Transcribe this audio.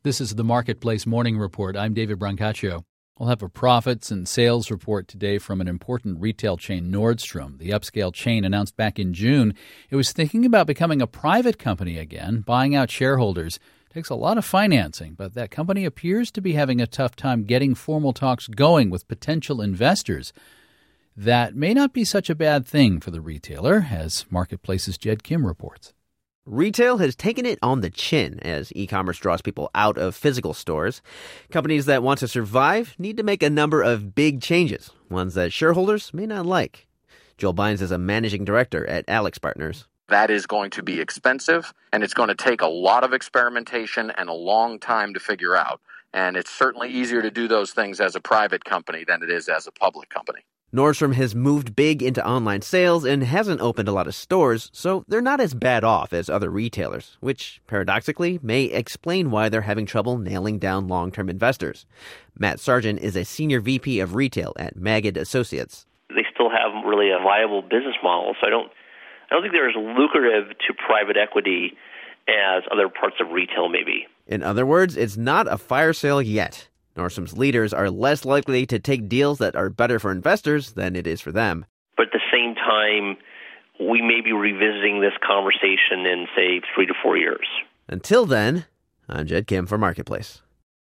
This is the Marketplace Morning Report. I'm David Brancaccio. We'll have a profits and sales report today from an important retail chain, Nordstrom. The upscale chain announced back in June it was thinking about becoming a private company again, buying out shareholders. It takes a lot of financing, but that company appears to be having a tough time getting formal talks going with potential investors. That may not be such a bad thing for the retailer, as Marketplace's Jed Kim reports. Retail has taken it on the chin as e-commerce draws people out of physical stores. Companies that want to survive need to make a number of big changes, ones that shareholders may not like. Joel Bynes is a managing director at Alex Partners. That is going to be expensive, and it's going to take a lot of experimentation and a long time to figure out. And it's certainly easier to do those things as a private company than it is as a public company. Nordstrom has moved big into online sales and hasn't opened a lot of stores, so they're not as bad off as other retailers, which paradoxically may explain why they're having trouble nailing down long-term investors. Matt Sargent is a senior VP of retail at Magid Associates. They still have really a viable business model, so I don't think they're as lucrative to private equity as other parts of retail may be. In other words, it's not a fire sale yet. Nordstrom's leaders are less likely to take deals that are better for investors than it is for them. But at the same time, we may be revisiting this conversation in, say, 3 to 4 years. Until then, I'm Jed Kim for Marketplace.